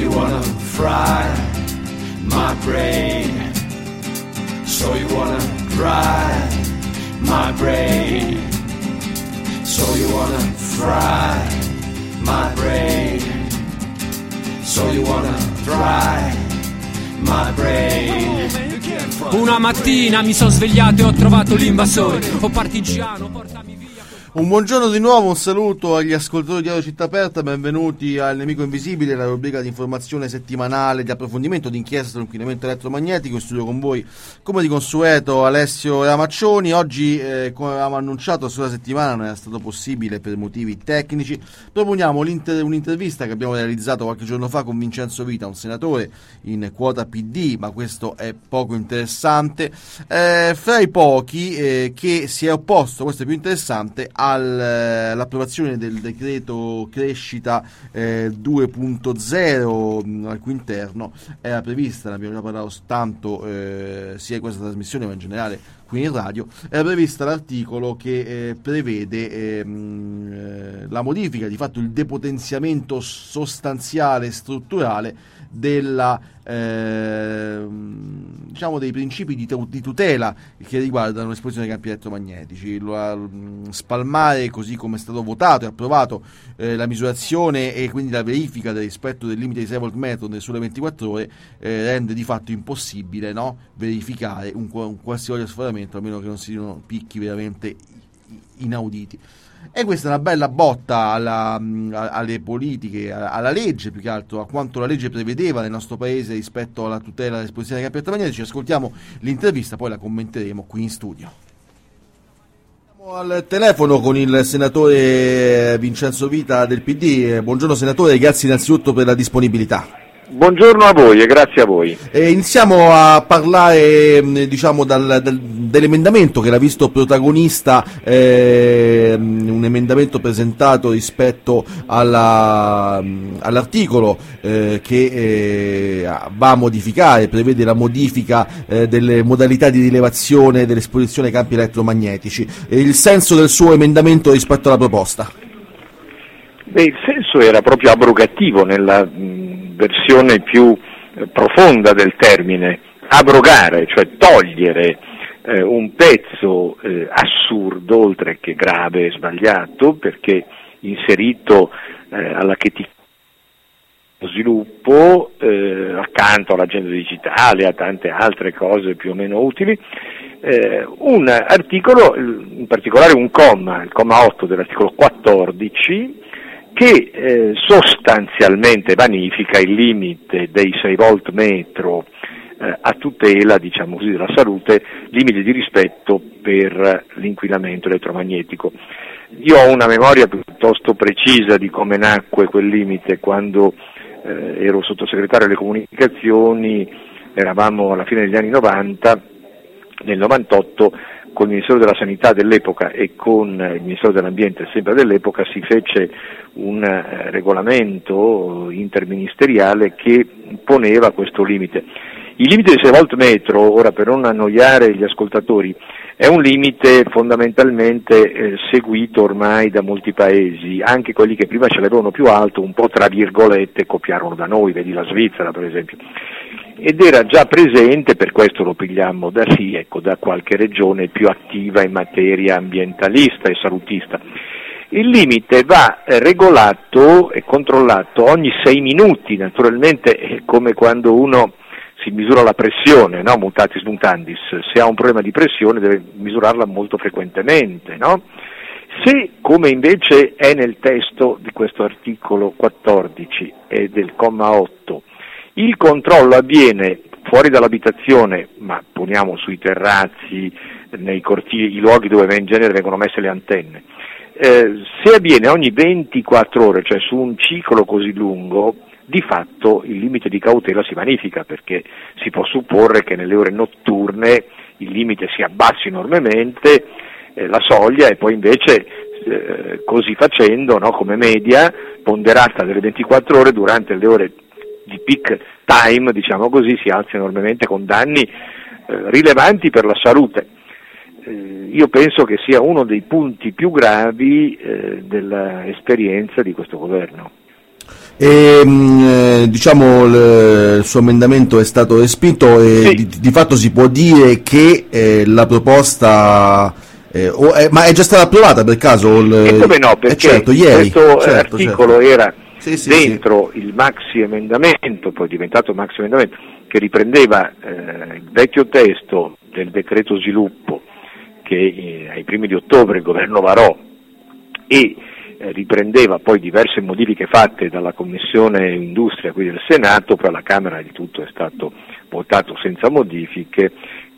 you wanna fry my brain. So you wanna dry my brain. So you wanna fry my brain. So you wanna dry my brain. Una mattina mi sono svegliato e ho trovato l'invasore. Oh partigiano, portami via. Un buongiorno di nuovo, un saluto agli ascoltatori di Radio Città Aperta, benvenuti al Nemico Invisibile, la rubrica di informazione settimanale di approfondimento di inchiesta sull'inquinamento elettromagnetico. In studio con voi, come di consueto, Alessio Ramaccioni. Oggi, come avevamo annunciato, sulla settimana non era stato possibile per motivi tecnici. Proponiamo un'intervista che abbiamo realizzato qualche giorno fa con Vincenzo Vita, un senatore in quota PD, ma questo è poco interessante, fra i pochi che si è opposto, questo è più interessante, all'approvazione del decreto crescita 2.0 al cui interno era prevista, ne abbiamo già parlato tanto sia in questa trasmissione ma in generale qui in radio, era prevista l'articolo che prevede la modifica, di fatto il depotenziamento sostanziale e strutturale della diciamo dei principi di tutela che riguardano l'esposizione ai campi elettromagnetici, spalmare, così come è stato votato e approvato, la misurazione e quindi la verifica del rispetto del limite di 6 volt metro nelle sole 24 ore rende di fatto impossibile, no, verificare un qualsiasi sforamento, a meno che non siano picchi veramente inauditi. E questa è una bella botta alle politiche, alla legge, più che altro a quanto la legge prevedeva nel nostro paese rispetto alla tutela dell'esposizione ai campi elettromagnetici. Ascoltiamo l'intervista, poi la commenteremo qui in studio. Siamo al telefono con il senatore Vincenzo Vita del PD. Buongiorno senatore, grazie innanzitutto per la disponibilità. Buongiorno a voi e grazie a voi. Iniziamo a parlare diciamo dell'emendamento che l'ha visto protagonista, un emendamento presentato rispetto all'articolo che va a modificare, prevede la modifica delle modalità di rilevazione dell'esposizione ai campi elettromagnetici. Il senso del suo emendamento rispetto alla proposta? Il senso era proprio abrogativo nella versione più profonda del termine, abrogare, cioè togliere un pezzo assurdo, oltre che grave e sbagliato, perché inserito alla che ti sviluppo accanto all'agenda digitale, a tante altre cose più o meno utili, un articolo, in particolare un comma, il comma 8 dell'articolo 14, che sostanzialmente vanifica il limite dei 6 volt metro a tutela, diciamo così, della salute, limite di rispetto per l'inquinamento elettromagnetico. Io ho una memoria piuttosto precisa di come nacque quel limite quando ero sottosegretario alle comunicazioni, eravamo alla fine degli anni 90, nel 98 con il Ministero della Sanità dell'epoca e con il Ministero dell'Ambiente sempre dell'epoca si fece un regolamento interministeriale che poneva questo limite. Il limite di 6 volt metro, ora per non annoiare gli ascoltatori, è un limite fondamentalmente seguito ormai da molti paesi, anche quelli che prima ce l'avevano più alto, un po' tra virgolette copiarono da noi, vedi la Svizzera per esempio. Ed era già presente, per questo lo pigliamo da qualche regione più attiva in materia ambientalista e salutista. Il limite va regolato e controllato ogni 6 minuti, naturalmente è come quando uno si misura la pressione, no? Mutatis mutandis, se ha un problema di pressione deve misurarla molto frequentemente, no? Se, come invece è nel testo di questo articolo 14 e del comma 8, il controllo avviene fuori dall'abitazione, ma poniamo sui terrazzi, nei cortili, i luoghi dove in genere vengono messe le antenne, se avviene ogni 24 ore, cioè su un ciclo così lungo, di fatto il limite di cautela si vanifica, perché si può supporre che nelle ore notturne il limite si abbassi enormemente, la soglia, e poi invece così facendo, no, come media ponderata delle 24 ore, durante le ore di peak time, diciamo così, si alza enormemente con danni rilevanti per la salute. Io penso che sia uno dei punti più gravi dell'esperienza di questo governo. Diciamo il suo emendamento è stato respinto e Sì. di fatto si può dire che la proposta ma è già stata approvata per caso? E come no, perché certo, ieri, questo certo, articolo era Sì, dentro il maxi emendamento, poi diventato maxi emendamento, che riprendeva il vecchio testo del decreto sviluppo che ai primi di ottobre il governo varò e riprendeva poi diverse modifiche fatte dalla Commissione Industria qui del Senato, poi alla Camera il tutto è stato votato senza modifiche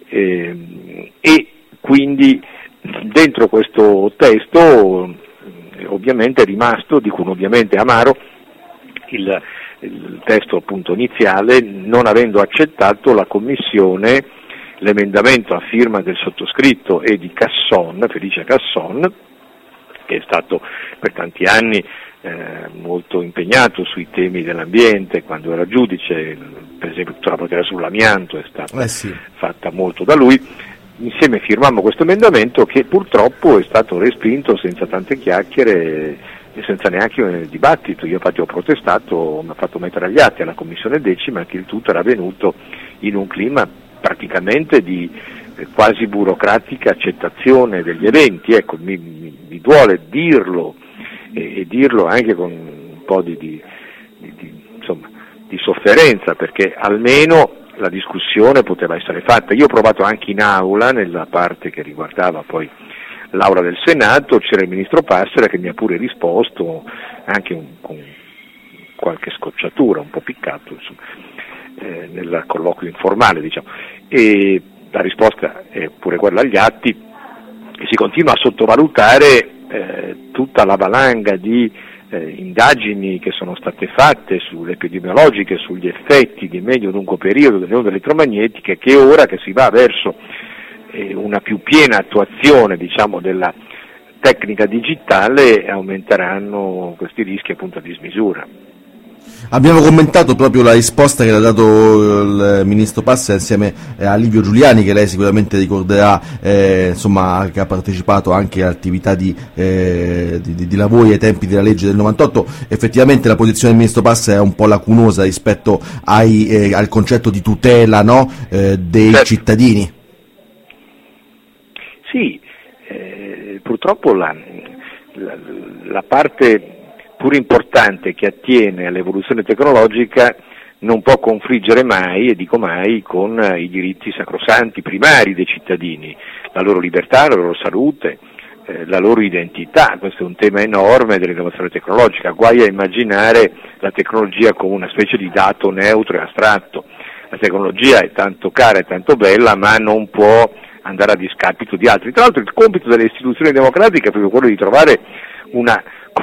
e quindi dentro questo testo ovviamente è rimasto, dico ovviamente amaro, il testo appunto iniziale, non avendo accettato la Commissione l'emendamento a firma del sottoscritto e di Casson, Felice Casson, che è stato per tanti anni molto impegnato sui temi dell'ambiente, quando era giudice, per esempio tutta la battaglia sull'amianto è stata fatta molto da lui. Insieme firmammo questo emendamento che purtroppo è stato respinto senza tante chiacchiere e senza neanche un dibattito. Io infatti ho protestato, mi ha fatto mettere agli atti alla Commissione 10ª che il tutto era avvenuto in un clima praticamente di quasi burocratica accettazione degli eventi. Ecco, mi duole dirlo e dirlo anche con un po' di sofferenza, perché almeno la discussione poteva essere fatta. Io ho provato anche in aula, nella parte che riguardava poi l'aula del Senato, c'era il ministro Passera che mi ha pure risposto, anche con qualche scocciatura, un po' piccato, insomma, nel colloquio informale, diciamo. E la risposta è pure quella agli atti, e si continua a sottovalutare tutta la valanga di indagini che sono state fatte sulle epidemiologiche, sugli effetti di medio-lungo periodo delle onde elettromagnetiche, che ora che si va verso una più piena attuazione, diciamo, della tecnica digitale, aumenteranno questi rischi appunto a dismisura. Abbiamo commentato proprio la risposta che ha dato il ministro Passera insieme a Livio Giuliani, che lei sicuramente ricorderà, insomma, che ha partecipato anche a attività di lavori ai tempi della legge del 98. Effettivamente la posizione del ministro Passera è un po' lacunosa rispetto al concetto di tutela, no, dei cittadini. Sì, purtroppo la parte pur importante che attiene all'evoluzione tecnologica non può confliggere mai, e dico mai, con i diritti sacrosanti primari dei cittadini, la loro libertà, la loro salute, la loro identità. Questo è un tema enorme dell'innovazione tecnologica. Guai a immaginare la tecnologia come una specie di dato neutro e astratto. La tecnologia è tanto cara e tanto bella, ma non può andare a discapito di altri. Tra l'altro il compito delle istituzioni democratiche è proprio quello di trovare una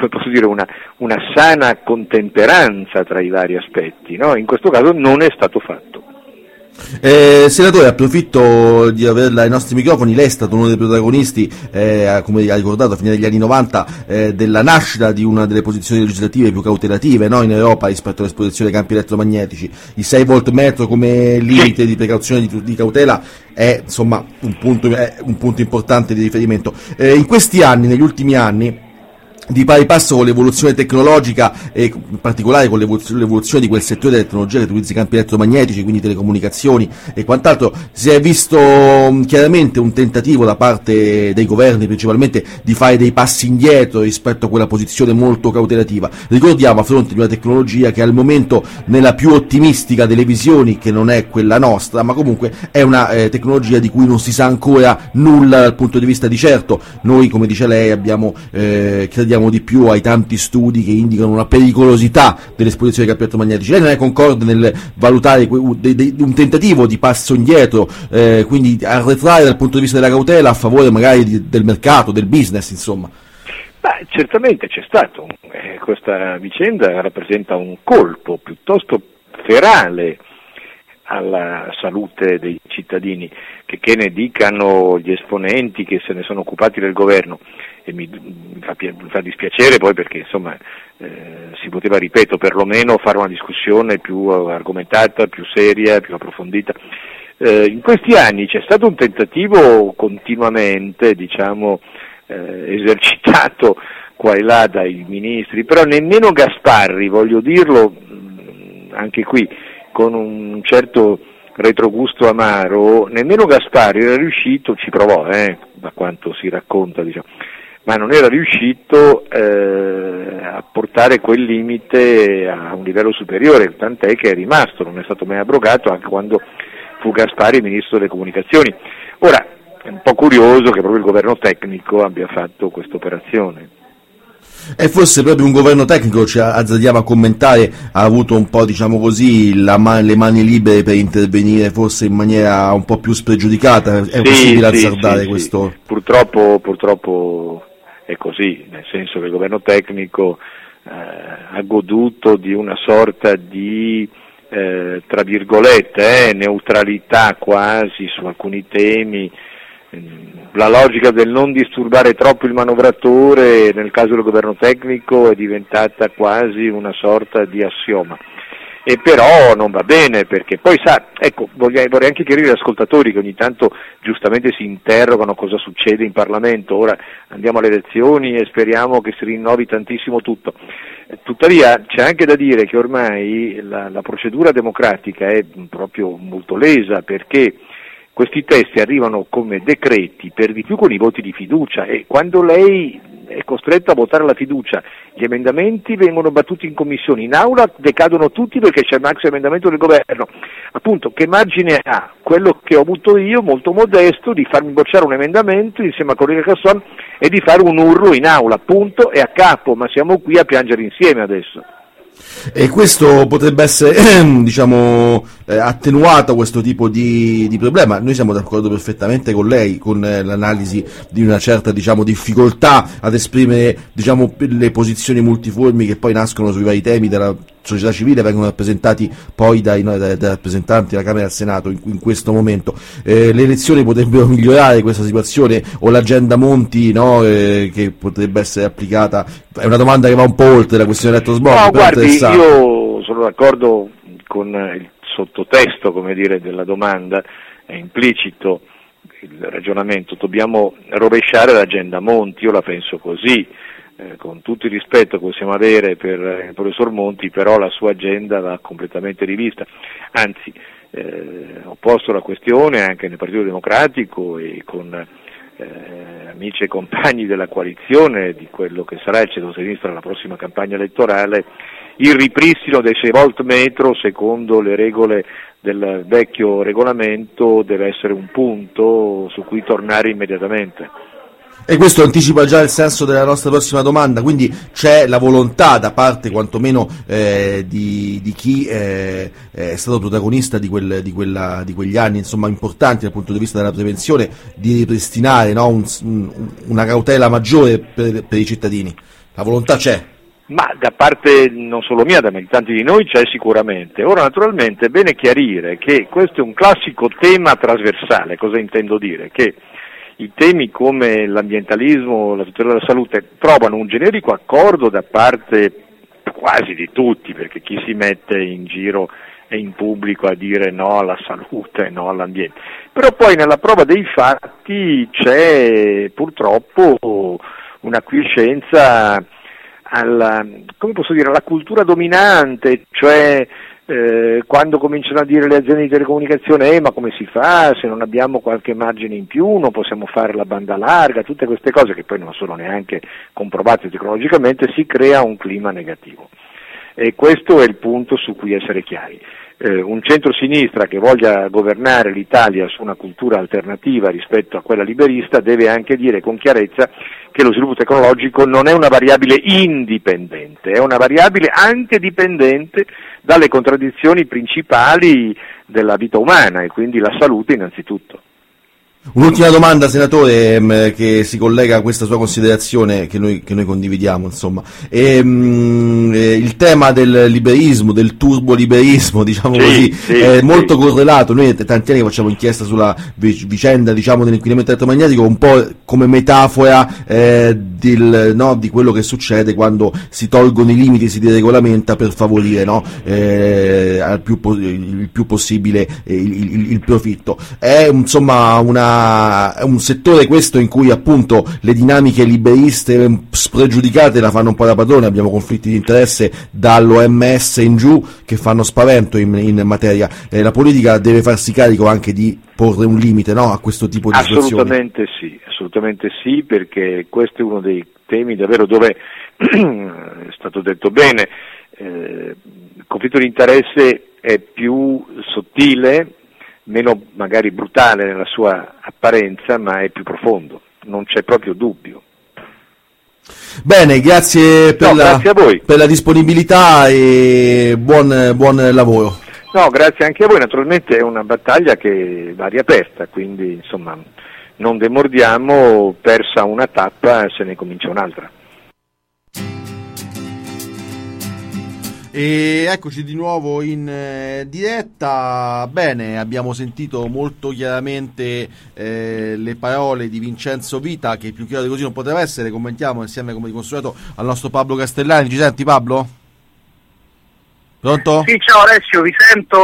sana contemperanza tra i vari aspetti, no? In questo caso non è stato fatto. Senatore, approfitto di averla ai nostri microfoni. Lei è stato uno dei protagonisti, come ha ricordato, a fine degli anni 90, della nascita di una delle posizioni legislative più cautelative, no, in Europa rispetto all'esposizione ai campi elettromagnetici. I 6 volt metro come limite di precauzione di cautela è, insomma, un punto importante di riferimento. In questi anni, negli ultimi anni, di pari passo con l'evoluzione tecnologica e in particolare con l'evoluzione di quel settore della tecnologia che utilizza i campi elettromagnetici, quindi telecomunicazioni e quant'altro, si è visto chiaramente un tentativo da parte dei governi principalmente di fare dei passi indietro rispetto a quella posizione molto cautelativa. Ricordiamo, a fronte di una tecnologia che al momento, nella più ottimistica delle visioni, che non è quella nostra, ma comunque è una tecnologia di cui non si sa ancora nulla dal punto di vista di certo. Noi, come dice lei, crediamo di più ai tanti studi che indicano una pericolosità dell'esposizione ai campi elettromagnetici. Lei non è concorde nel valutare un tentativo di passo indietro, quindi arretrare dal punto di vista della cautela a favore magari del mercato, del business, insomma? Beh, certamente c'è stato. Questa vicenda rappresenta un colpo piuttosto ferale alla salute dei cittadini, che ne dicano gli esponenti che se ne sono occupati del governo, e mi fa dispiacere poi, perché insomma si poteva, ripeto, perlomeno fare una discussione più argomentata, più seria, più approfondita. In questi anni c'è stato un tentativo continuamente, diciamo, esercitato qua e là dai ministri, però nemmeno Gasparri, voglio dirlo anche qui con un certo retrogusto amaro, nemmeno Gasparri era riuscito, ci provò, da quanto si racconta, diciamo, ma non era riuscito a portare quel limite a un livello superiore, tant'è che è rimasto, non è stato mai abrogato anche quando fu Gasparri ministro delle comunicazioni. Ora, è un po' curioso che proprio il governo tecnico abbia fatto questa operazione. E forse proprio un governo tecnico, ci azzardiamo a commentare, ha avuto un po', diciamo così, le mani libere per intervenire forse in maniera un po' più spregiudicata. È possibile azzardare questo? Sì. Purtroppo è così, nel senso che il governo tecnico ha goduto di una sorta di tra virgolette neutralità quasi su alcuni temi. La logica del non disturbare troppo il manovratore nel caso del governo tecnico è diventata quasi una sorta di assioma, e però non va bene, perché poi vorrei anche chiarire agli ascoltatori che ogni tanto giustamente si interrogano cosa succede in Parlamento. Ora andiamo alle elezioni e speriamo che si rinnovi tantissimo tutto. Tuttavia c'è anche da dire che ormai la procedura democratica è proprio molto lesa, perché questi testi arrivano come decreti, per di più con i voti di fiducia, e quando lei è costretto a votare la fiducia, gli emendamenti vengono battuti in commissione, in aula decadono tutti perché c'è il maxi emendamento del governo. Appunto, che margine ha quello che ho avuto io, molto modesto, di farmi bocciare un emendamento insieme a collega Casson e di fare un urlo in aula, punto e a capo, ma siamo qui a piangere insieme adesso. E questo potrebbe essere, diciamo, attenuato questo tipo di problema. Noi siamo d'accordo perfettamente con lei, con l'analisi di una certa, diciamo, difficoltà ad esprimere, diciamo, le posizioni multiformi che poi nascono sui vari temi della società civile, vengono rappresentati poi dai rappresentanti della Camera e del Senato in questo momento. Le elezioni potrebbero migliorare questa situazione, o l'agenda Monti, no, che potrebbe essere applicata? È una domanda che va un po' oltre la questione elettrosmog. No, guardi, io sono d'accordo con il sottotesto, come dire, della domanda, è implicito il ragionamento, dobbiamo rovesciare l'agenda Monti, io la penso così. Con tutto il rispetto che possiamo avere per il professor Monti, però la sua agenda va completamente rivista, anzi ho posto la questione anche nel Partito Democratico e con amici e compagni della coalizione di quello che sarà il centro-sinistra nella prossima campagna elettorale, il ripristino dei 6 volt metro secondo le regole del vecchio regolamento deve essere un punto su cui tornare immediatamente. E questo anticipa già il senso della nostra prossima domanda, quindi c'è la volontà da parte quantomeno di chi è stato protagonista di quegli anni, insomma, importanti dal punto di vista della prevenzione, di ripristinare, no, una cautela maggiore per i cittadini. La volontà c'è? Ma da parte non solo mia, da tanti di noi c'è sicuramente. Ora naturalmente è bene chiarire che questo è un classico tema trasversale. Cosa intendo dire? Che i temi come l'ambientalismo, la tutela della salute trovano un generico accordo da parte quasi di tutti, perché chi si mette in giro e in pubblico a dire no alla salute, no all'ambiente. Però poi nella prova dei fatti c'è purtroppo una quiescenza alla cultura dominante, cioè quando cominciano a dire le aziende di telecomunicazione ma come si fa se non abbiamo qualche margine in più, non possiamo fare la banda larga, tutte queste cose che poi non sono neanche comprovate tecnologicamente, si crea un clima negativo, e questo è il punto su cui essere chiari. Un centro-sinistra che voglia governare l'Italia su una cultura alternativa rispetto a quella liberista deve anche dire con chiarezza che lo sviluppo tecnologico non è una variabile indipendente, è una variabile anche dipendente dalle contraddizioni principali della vita umana, e quindi la salute innanzitutto. Un'ultima domanda, senatore, che si collega a questa sua considerazione che noi condividiamo, insomma. Il tema del liberismo, del turboliberismo, diciamo così, è molto correlato. Noi tanti anni facciamo inchiesta sulla vicenda, diciamo, dell'inquinamento elettromagnetico, un po' come metafora di quello che succede quando si tolgono i limiti, si deregolamenta per favorire, no, il più possibile il profitto. È insomma un settore questo in cui appunto le dinamiche liberiste spregiudicate la fanno un po' da padrone, abbiamo conflitti di interesse dall'OMS in giù che fanno spavento in materia. La politica deve farsi carico anche di porre un limite, no, a questo tipo di situazioni. Assolutamente sì, perché questo è uno dei temi davvero dove è stato detto bene, il conflitto di interesse è più sottile, meno magari brutale nella sua apparenza, ma è più profondo, non c'è proprio dubbio. Bene, grazie grazie a voi per la disponibilità e buon lavoro. No, grazie anche a voi, naturalmente è una battaglia che va riaperta, quindi insomma non demordiamo, persa una tappa se ne comincia un'altra. E eccoci di nuovo in diretta. Bene, abbiamo sentito molto chiaramente le parole di Vincenzo Vita, che più chiaro di così non poteva essere. Commentiamo insieme, come di consueto, al nostro Pablo Castellani. Ci senti, Pablo? Pronto? Sì, ciao Alessio, vi sento,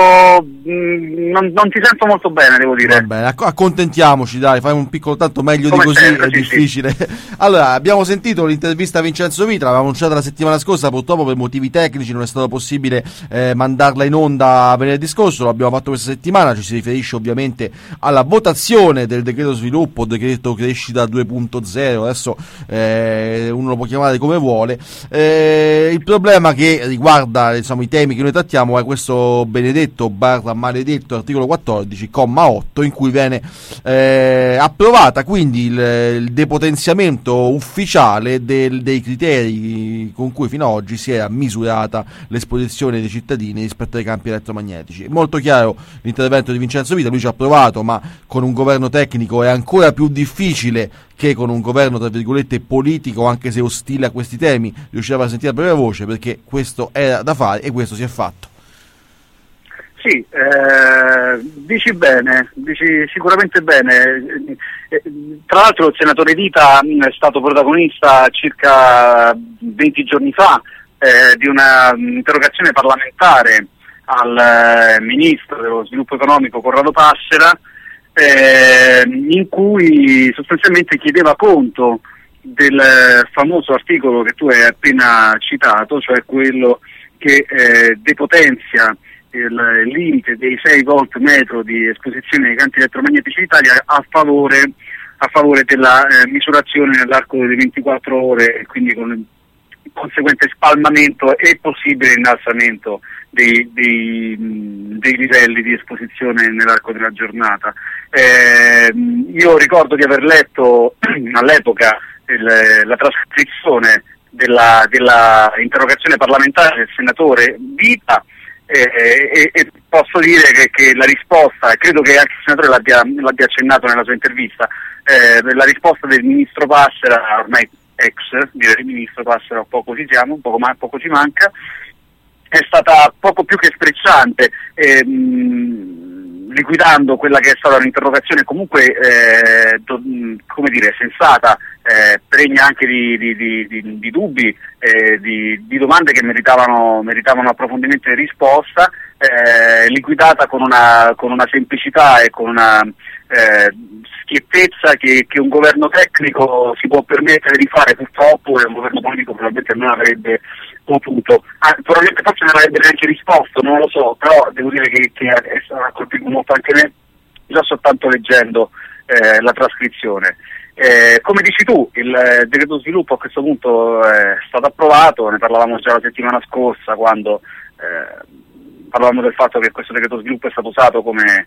non ti sento molto bene, devo dire. Va bene, accontentiamoci, dai, fai un piccolo, tanto meglio come di così, sempre, è sì, difficile. Sì. Allora, abbiamo sentito l'intervista a Vincenzo Vita, l'avevamo annunciata la settimana scorsa, purtroppo per motivi tecnici non è stato possibile mandarla in onda venerdì scorso, l'abbiamo fatto questa settimana, ci si riferisce ovviamente alla votazione del decreto sviluppo, decreto crescita 2.0, adesso uno lo può chiamare come vuole. Il problema che riguarda, insomma, i temi che noi trattiamo è questo benedetto / maledetto articolo 14, comma 8, in cui viene approvata quindi il depotenziamento ufficiale dei criteri con cui fino ad oggi si era misurata l'esposizione dei cittadini rispetto ai campi elettromagnetici. Molto chiaro l'intervento di Vincenzo Vita, lui ci ha provato, ma con un governo tecnico è ancora più difficile che con un governo tra virgolette politico, anche se ostile a questi temi, riusciva a sentire la propria voce, perché questo era da fare e questo si è fatto. Sì, dici bene, dici sicuramente bene. Tra l'altro il senatore Vita è stato protagonista circa 20 giorni fa di una interrogazione parlamentare al ministro dello sviluppo economico Corrado Passera, in cui sostanzialmente chiedeva conto del famoso articolo che tu hai appena citato, cioè quello che depotenzia il limite dei 6 volt metro di esposizione ai campi elettromagnetici d'Italia a favore della misurazione nell'arco delle 24 ore, e quindi con il conseguente spalmamento e possibile innalzamento dei livelli di esposizione nell'arco della giornata. Io ricordo di aver letto all'epoca la trascrizione della interrogazione parlamentare del senatore Vita, e posso dire che la risposta, credo che anche il senatore l'abbia accennato nella sua intervista, la risposta del ministro Passera, ormai ex, direi ministro Passera, poco ci manca, è stata poco più che sprezzante, liquidando quella che è stata un'interrogazione comunque come dire, sensata, pregna anche di dubbi, di domande che meritavano approfondimento e risposta, liquidata con una semplicità e con una schiettezza che un governo tecnico si può permettere di fare, purtroppo, e un governo politico probabilmente non avrebbe potuto, probabilmente forse non avrebbe neanche risposto, non lo so, però devo dire che ha colpito molto anche me già soltanto leggendo la trascrizione. Come dici tu, il decreto sviluppo a questo punto è stato approvato, ne parlavamo già la settimana scorsa quando parlavamo del fatto che questo decreto sviluppo è stato usato come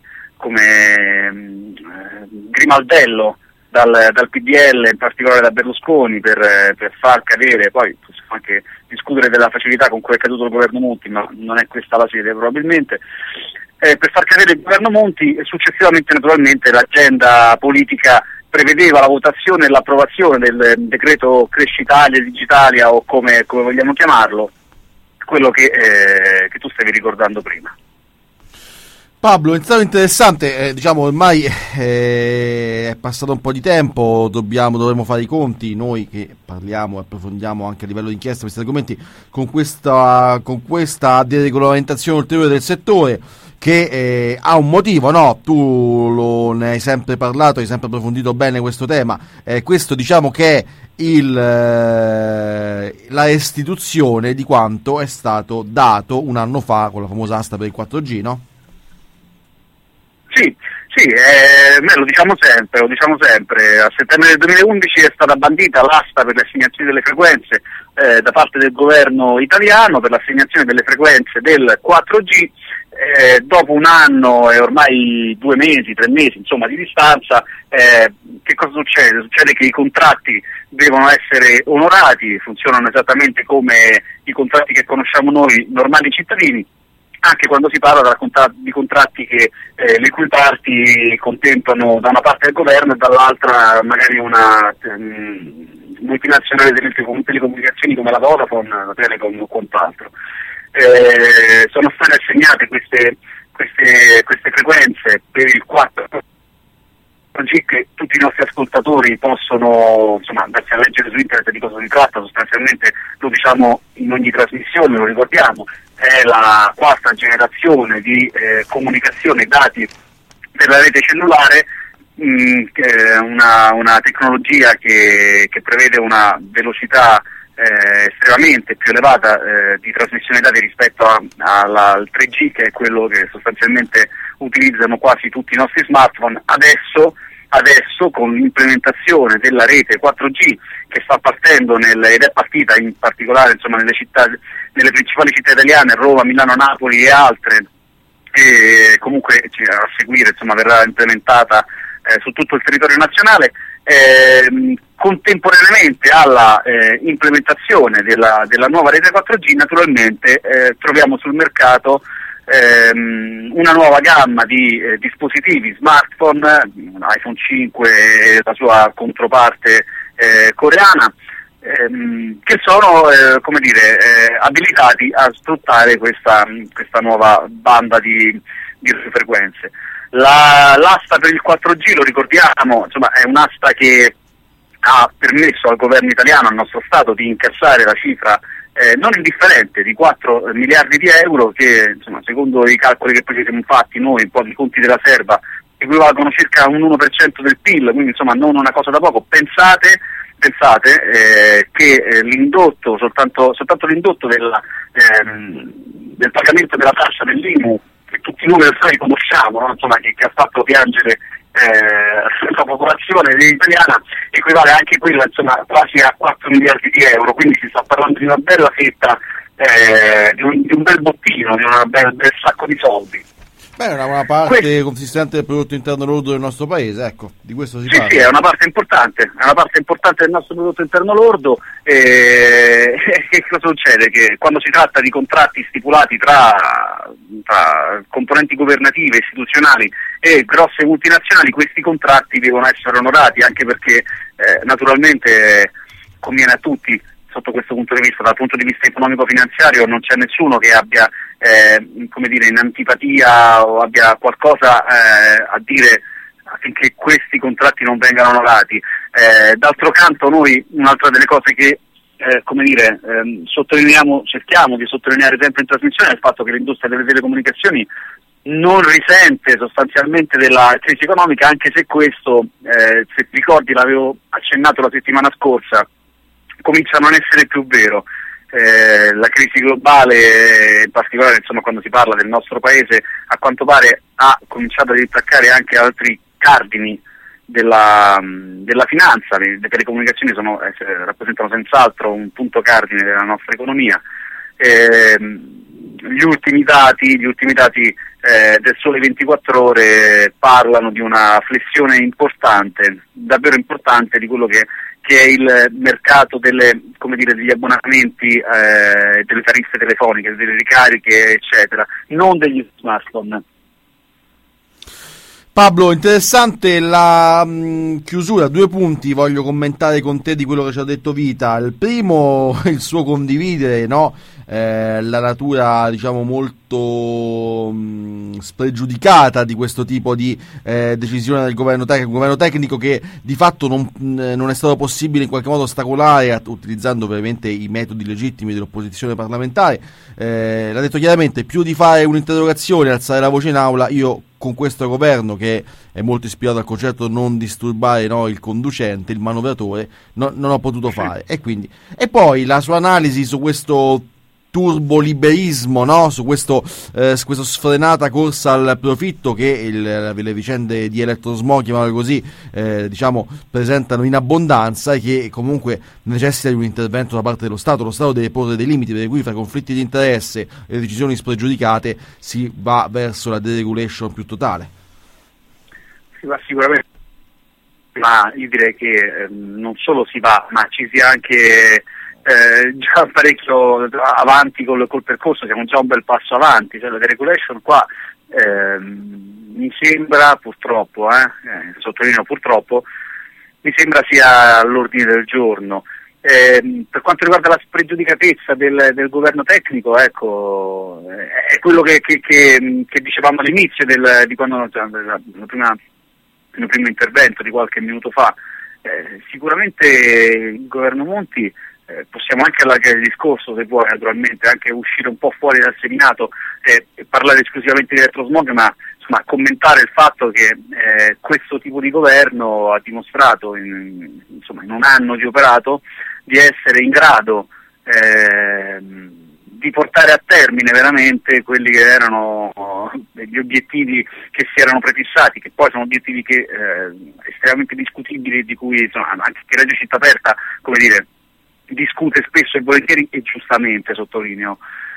grimaldello dal PDL, in particolare da Berlusconi, per far cadere, poi possiamo anche discutere della facilità con cui è caduto il governo Monti, ma non è questa la sede probabilmente, per far cadere il governo Monti, e successivamente naturalmente l'agenda politica prevedeva la votazione e l'approvazione del decreto Crescitalia, Digitalia, o come vogliamo chiamarlo, quello che tu stavi ricordando prima. Pablo, è stato interessante, diciamo ormai è passato un po' di tempo, dovremo fare i conti, noi che parliamo e approfondiamo anche a livello di inchiesta questi argomenti, con questa deregolamentazione ulteriore del settore, che ha un motivo, no? Tu ne hai sempre parlato, hai sempre approfondito bene questo tema. Questo diciamo che è la restituzione di quanto è stato dato un anno fa con la famosa asta per il 4G, no? Sì, noi lo diciamo sempre, a settembre del 2011 è stata bandita l'asta per le assegnazioni delle frequenze da parte del governo italiano per l'assegnazione delle frequenze del 4G, dopo un anno e ormai 2 mesi, 3 mesi insomma di distanza, che cosa succede? Succede che i contratti devono essere onorati, funzionano esattamente come i contratti che conosciamo noi normali cittadini, anche quando si parla di contratti le cui parti contemplano da una parte il governo e dall'altra magari una multinazionale delle telecomunicazioni come la Vodafone, la Telecom o quant'altro. Sono state assegnate queste frequenze per il 4G che tutti i nostri ascoltatori possono andarsi a leggere su internet di cosa si tratta. Sostanzialmente lo diciamo in ogni trasmissione, lo ricordiamo, è la 4ª generazione di comunicazione dati per la rete cellulare, che è una tecnologia che prevede una velocità estremamente più elevata di trasmissione dati rispetto al 3G, che è quello che sostanzialmente utilizzano quasi tutti i nostri smartphone. Adesso con l'implementazione della rete 4G che sta partendo ed è partita in particolare nelle principali città italiane, Roma, Milano, Napoli e altre, e comunque a seguire verrà implementata su tutto il territorio nazionale, contemporaneamente alla implementazione della nuova rete 4G naturalmente troviamo sul mercato una nuova gamma di dispositivi smartphone, iPhone 5 e la sua controparte coreana, che sono abilitati a sfruttare questa nuova banda di frequenze. L'asta per il 4G, lo ricordiamo, è un'asta che ha permesso al governo italiano, al nostro Stato, di incassare la cifra non indifferente di 4 miliardi di euro che, secondo i calcoli che poi ci siamo fatti noi, un po' di conti della serva, equivalgono circa un 1% del PIL, quindi non una cosa da poco. Pensate che l'indotto, soltanto l'indotto del pagamento della tassa dell'IMU, che tutti noi conosciamo, no? Che ha fatto piangere la popolazione italiana, equivale anche quella quasi a 4 miliardi di euro, quindi si sta parlando di una bella fetta, di un bel bottino, di un bel sacco di soldi. Beh, è una parte consistente del prodotto interno lordo del nostro paese, ecco, di questo si parla. Sì, è una parte importante del nostro prodotto interno lordo. Che cosa succede? Che quando si tratta di contratti stipulati tra componenti governative, istituzionali e grosse multinazionali, questi contratti devono essere onorati, anche perché naturalmente conviene a tutti sotto questo punto di vista. Dal punto di vista economico-finanziario non c'è nessuno che abbia in antipatia o abbia qualcosa a dire affinché questi contratti non vengano onorati. D'altro canto noi, un'altra delle cose che cerchiamo di sottolineare sempre in trasmissione è il fatto che l'industria delle telecomunicazioni non risente sostanzialmente della crisi economica, anche se questo, se ricordi, l'avevo accennato la settimana scorsa, comincia a non essere più vero. La crisi globale, in particolare quando si parla del nostro paese, a quanto pare ha cominciato ad intaccare anche altri cardini della finanza. Le telecomunicazioni rappresentano senz'altro un punto cardine della nostra economia. Gli ultimi dati del Sole 24 Ore parlano di una flessione importante, davvero importante, di quello che è il mercato degli abbonamenti, delle tariffe telefoniche, delle ricariche, eccetera, non degli smartphone. Pablo, interessante la chiusura, 2 punti voglio commentare con te di quello che ci ha detto Vita. Il primo, il suo condividere, no? La natura, diciamo, molto spregiudicata di questo tipo di decisione del governo tecnico, un governo tecnico che di fatto non è stato possibile in qualche modo ostacolare, utilizzando ovviamente i metodi legittimi dell'opposizione parlamentare. L'ha detto chiaramente: più di fare un'interrogazione e alzare la voce in aula, io con questo governo, che è molto ispirato al concetto non disturbare, no, il conducente, il manovratore, non ho potuto fare. E poi la sua analisi su questo turboliberismo, no? Su questo sfrenata corsa al profitto che le vicende di Elettrosmog, chiamiamolo così, diciamo, presentano in abbondanza, e che comunque necessita di un intervento da parte dello Stato. Lo Stato deve porre dei limiti, per cui fra conflitti di interesse e decisioni spregiudicate si va verso la deregulation più totale. Si va sicuramente, ma io direi che non solo si va, ma ci sia anche già parecchio avanti col percorso, siamo già un bel passo avanti, cioè la deregulation qua mi sembra purtroppo, sottolineo purtroppo, mi sembra sia all'ordine del giorno. Per quanto riguarda la spregiudicatezza del governo tecnico, ecco, è quello che dicevamo all'inizio di quando nel primo intervento di qualche minuto fa. Sicuramente il governo Monti, possiamo anche allargare il discorso, se vuoi, naturalmente, anche uscire un po' fuori dal seminato e parlare esclusivamente di Elettrosmog, ma insomma commentare il fatto che questo tipo di governo ha dimostrato in un anno di operato di essere in grado di portare a termine veramente quelli che erano gli obiettivi che si erano prefissati, che poi sono obiettivi che estremamente discutibili, di cui anche Radio Città Aperta, come dire, discute spesso e volentieri, e giustamente, sottolineo.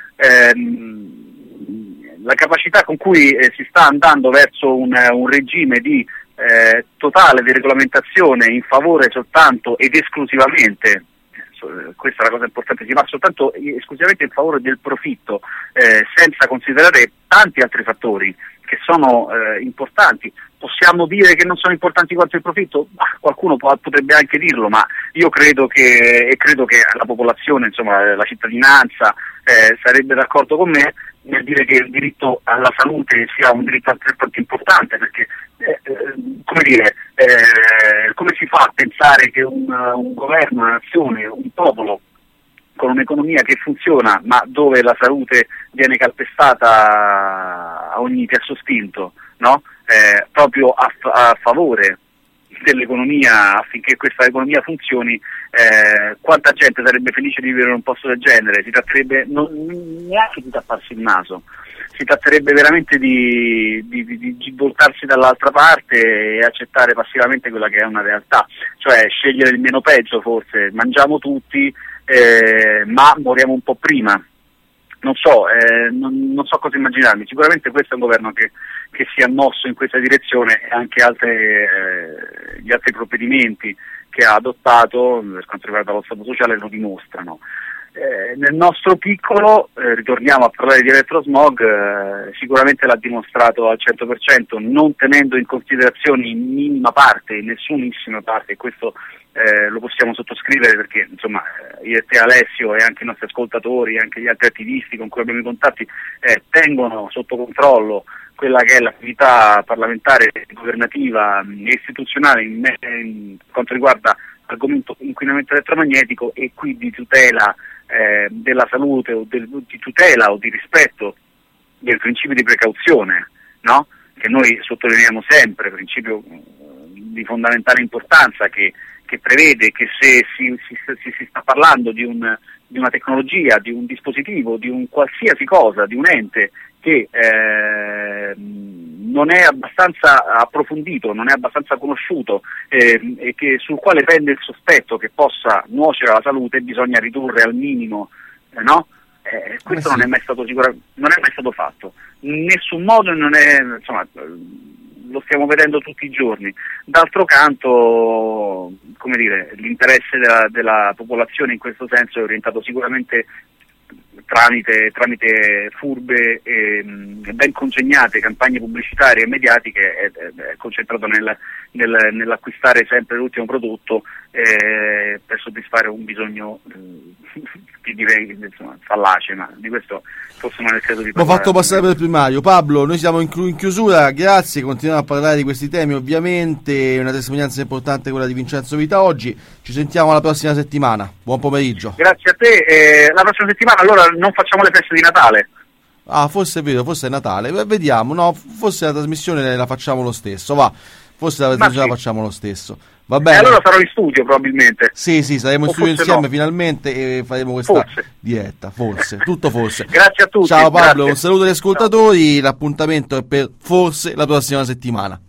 La capacità con cui si sta andando verso un regime di totale deregolamentazione in favore soltanto ed esclusivamente, questa è la cosa importante, si va soltanto esclusivamente in favore del profitto, senza considerare tanti altri fattori che sono importanti. Possiamo dire che non sono importanti quanto il profitto? Qualcuno potrebbe anche dirlo, ma io credo che la popolazione, insomma la cittadinanza, sarebbe d'accordo con me nel dire che il diritto alla salute sia un diritto altrettanto importante, perché come si fa a pensare che un governo, una nazione, un popolo con un'economia che funziona, ma dove la salute viene calpestata a ogni terzo spinto, no? Proprio a favore dell'economia, affinché questa economia funzioni, quanta gente sarebbe felice di vivere in un posto del genere? Si tratterebbe neanche di tapparsi il naso, si tratterebbe veramente di voltarsi dall'altra parte e accettare passivamente quella che è una realtà, cioè scegliere il meno peggio. Forse mangiamo tutti, ma moriamo un po' prima. Non so cosa immaginarmi. Sicuramente questo è un governo che si è mosso in questa direzione, e anche gli altri provvedimenti che ha adottato per quanto riguarda lo Stato sociale lo dimostrano. Nel nostro piccolo, ritorniamo a parlare di Elettrosmog, sicuramente l'ha dimostrato al 100%, non tenendo in considerazione in minima parte, in nessunissima parte, e questo lo possiamo sottoscrivere, perché insomma io e te, Alessio, e anche i nostri ascoltatori, e anche gli altri attivisti con cui abbiamo i contatti, tengono sotto controllo quella che è l'attività parlamentare, governativa e istituzionale in quanto riguarda l'argomento inquinamento elettromagnetico, e qui di tutela della salute, o di tutela o di rispetto del principio di precauzione, no? Che noi sottolineiamo sempre, principio di fondamentale importanza, che prevede che se si sta parlando di una tecnologia, di un dispositivo, di un qualsiasi cosa, di un ente che non è abbastanza approfondito, non è abbastanza conosciuto, e sul quale pende il sospetto che possa nuocere alla salute, bisogna ridurre al minimo, no? Questo non è mai stato non è mai stato fatto, in nessun modo, insomma, lo stiamo vedendo tutti i giorni. D'altro canto, come dire, l'interesse della popolazione in questo senso è orientato sicuramente tramite furbe e ben congegnate campagne pubblicitarie e mediatiche è concentrato nell'acquistare sempre l'ultimo prodotto per soddisfare un bisogno direi fallace, ma di questo forse non è il caso di parlare. Ho fatto passare per il primario. Pablo, noi siamo in chiusura, grazie, continuiamo a parlare di questi temi, ovviamente una testimonianza importante quella di Vincenzo Vita oggi, ci sentiamo la prossima settimana, buon pomeriggio. Grazie a te, la prossima settimana allora non facciamo le feste di Natale. Ah, forse è vero, forse è Natale, vediamo, no, forse la trasmissione la facciamo lo stesso, va, forse la trasmissione la facciamo lo stesso. Va bene. Allora sarò in studio probabilmente. Sì, saremo in studio insieme finalmente e faremo questa diretta, tutto forse. Grazie a tutti. Ciao Pablo, grazie. un saluto agli ascoltatori, l'appuntamento è per forse la prossima settimana.